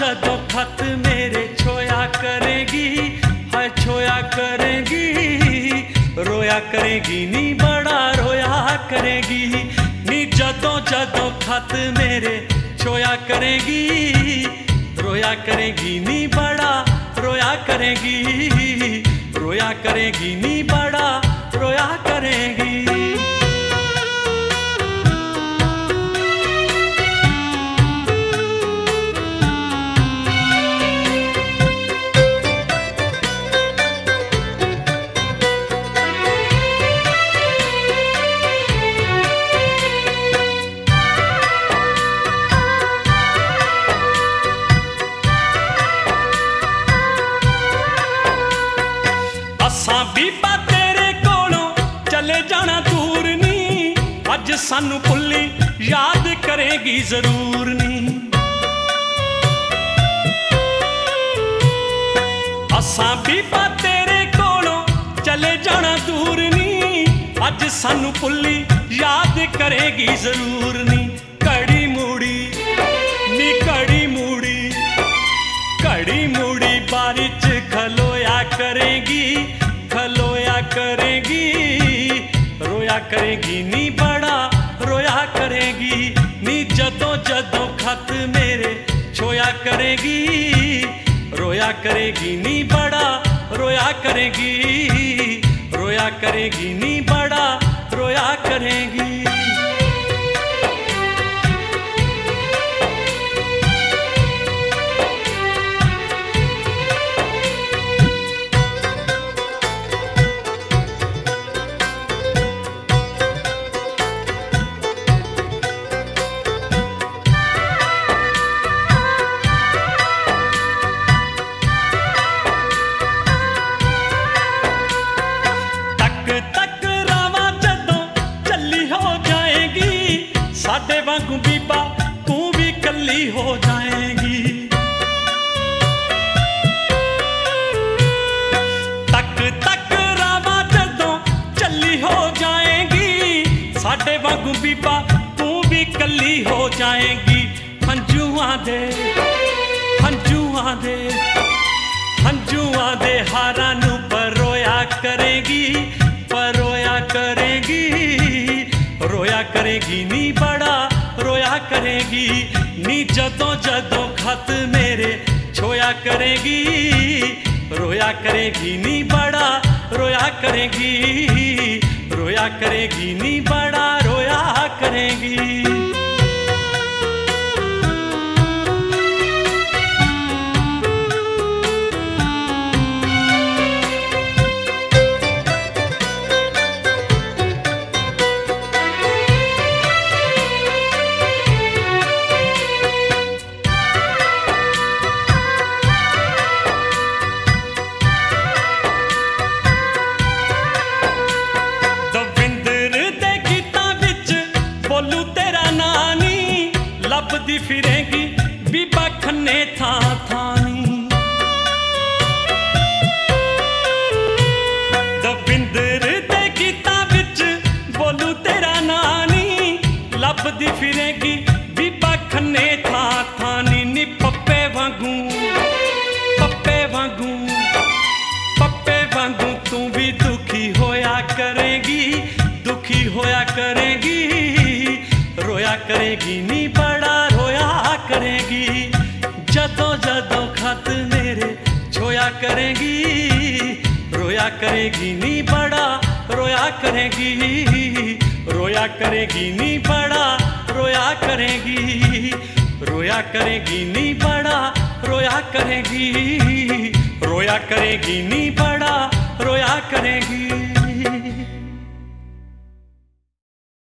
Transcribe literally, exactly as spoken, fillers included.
जदों खत मेरे छोया करेगी, हाय छोया करेगी, रोया करेगी नी बड़ा रोया करेगी नी। जदों जदों खत मेरे छोया करेगी, रोया करेगी नी बड़ा रोया करेगी, रोया करेगी नी बड़ा रोया करेगी। असां बीबा तेरे कोलों चले जाना दूर नी, अज सानू भुल्ली याद करेगी जरूर नी। असां बीबा तेरे कोलों चले जाना दूर नी, अज सानू भुल्ली याद करेगी जरूर नी। घड़ी मूड़ी नी घड़ी मूड़ी, घड़ी मूड़ी बारी च खलोया करेगी, खलोया करेगी, रोया करेगी नी बड़ा रोया करेगी नी। जदों जदों खत मेरे छोया करेगी, रोया करेगी नी बड़ा रोया करेगी, रोया करेगी नी बड़ा रोया करेगी। साडे वांगू बीबा तू भी कल्ली हो जाएगी, तक तक रावा जदों चली हो जाएगी। साडे वांगू बीबा तू भी कल्ली हो जाएगी। हंजुआं दे हंजुआं दे हंजुआं दे हारां नू परोया करेगी, परोया करेगी, रोया करेगी नी बड़ा रोया करेगी नी। जदों जदों खत मेरे छोया करेगी, रोया करेगी नी बड़ा रोया करेगी, रोया करेगी नी बड़ा रोया करेगी। लभदी फिरेगी बीबा खन्ने थां थानी, दविंदर दे गीतां विच बोलू तेरा नानी। लभदी फिरेगी बीबा खन्ने थां थानी नी। पप्पे वांगू पप्पे वांगू पप्पे वांगू तू भी दुखी होया करेगी, दुखी होया करेगी, रोया करेगी नी बड़ा रोया करेगी। जदों जदों खत मेरे छोया करेगी, रोया करेगी नी बड़ा रोया करेगी, रोया करेगी नी बड़ा रोया करेगी, रोया करेगी नी बड़ा रोया करेगी, रोया करेगी नी बड़ा रोया करेगी।